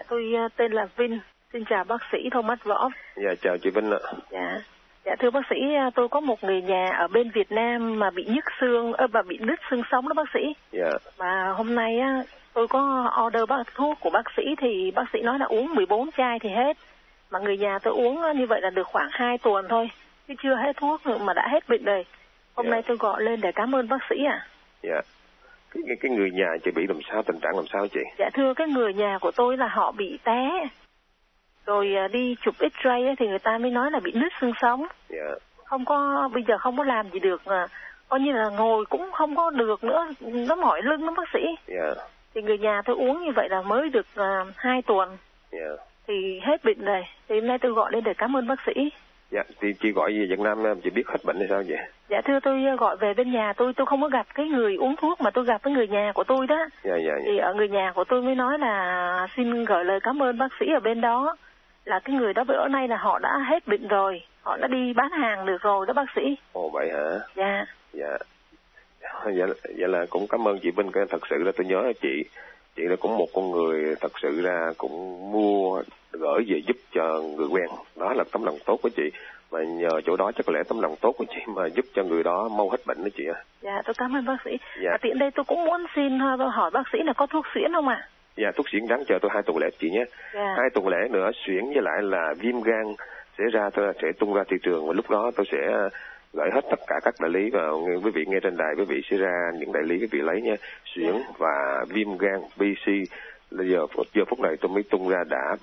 Dạ, tôi tên là Vinh. Xin chào bác sĩ Thomas Võ. Dạ, chào chị Vinh ạ. Dạ, thưa bác sĩ, tôi có một người nhà ở bên Việt Nam mà bị nhức xương, và bị đứt xương sống đó bác sĩ. Dạ. Mà hôm nay tôi có order thuốc của bác sĩ thì bác sĩ nói là uống 14 chai thì hết. Mà người nhà tôi uống như vậy là được khoảng 2 tuần thôi, chứ chưa hết thuốc mà đã hết bệnh rồi. Hôm nay tôi gọi lên để cảm ơn bác sĩ ạ. Dạ. Cái người nhà chị bị làm sao, tình trạng làm sao chị? Dạ thưa, cái người nhà của tôi là họ bị té. Rồi đi chụp X-ray thì người ta mới nói là bị nứt xương sống. Dạ. Bây giờ không có làm gì được, coi như là ngồi cũng không có được nữa, nó mỏi lưng lắm bác sĩ. Dạ. Thì người nhà tôi uống như vậy là mới được 2 tuần. Dạ. Thì hết bệnh rồi. Thì hôm nay tôi gọi lên để cảm ơn bác sĩ. Dạ, thì chị gọi về Việt Nam chị biết hết bệnh hay sao vậy? Dạ thưa, tôi gọi về bên nhà tôi không có gặp cái người uống thuốc mà tôi gặp với người nhà của tôi đó. Dạ. Thì ở người nhà của tôi mới nói là xin gửi lời cảm ơn bác sĩ ở bên đó. Là cái người đó bữa nay là họ đã hết bệnh rồi, họ đã đi bán hàng được rồi đó bác sĩ. Ồ vậy hả? Dạ. Dạ. Vậy là cũng cảm ơn chị Vinh, thật sự là tôi nhớ chị là cũng một con người thật sự ra cũng mua gửi về giúp cho người quen, đó là tấm lòng tốt của chị, mà nhờ chỗ đó chắc có lẽ tấm lòng tốt của chị mà giúp cho người đó mau hết bệnh đó chị ạ. Dạ, tôi cảm ơn bác sĩ. Dạ. Tiện đây tôi cũng muốn xin hỏi bác sĩ là có thuốc xuyễn không ạ? Dạ, thuốc xuyễn đáng chờ tôi 2 tuần lễ chị nhé. Dạ. 2 tuần lễ nữa xuyễn với lại là viêm gan sẽ tung ra thị trường, và lúc đó tôi sẽ gửi hết tất cả các đại lý vào quý vị nghe trên đài, quý vị sẽ ra những đại lý quý vị lấy nha. Xuyễn và viêm gan BC là giờ phút này tôi mới tung ra, đã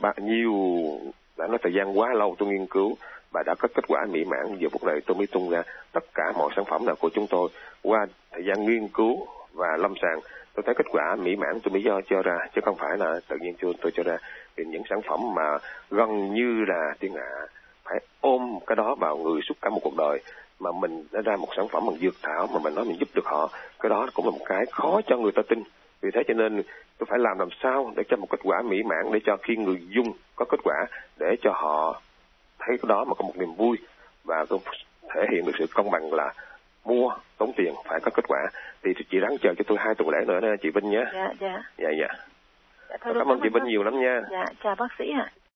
nói thời gian quá lâu tôi nghiên cứu và đã có kết quả mỹ mãn. Giờ phút này tôi mới tung ra tất cả mọi sản phẩm nào của chúng tôi qua thời gian nghiên cứu và lâm sàng, tôi thấy kết quả mỹ mãn tôi mới cho ra, chứ không phải là tự nhiên tôi cho ra. Thì những sản phẩm mà gần như là thiên hạ phải ôm cái đó vào người suốt cả một cuộc đời, mà mình đã ra một sản phẩm bằng dược thảo mà mình nói mình giúp được họ, cái đó cũng là một cái khó cho người ta tin. Vì thế cho nên tôi phải làm sao để cho một kết quả mỹ mãn, để cho khi người dùng có kết quả, để cho họ thấy cái đó mà có một niềm vui, và tôi thể hiện được sự công bằng là mua tốn tiền phải có kết quả. Thì chị ráng chờ cho tôi 2 tuần lễ nữa nha chị Vinh nhé. Dạ. Dạ. Cảm ơn chị Vinh nhiều lắm nha. Dạ, chào bác sĩ ạ.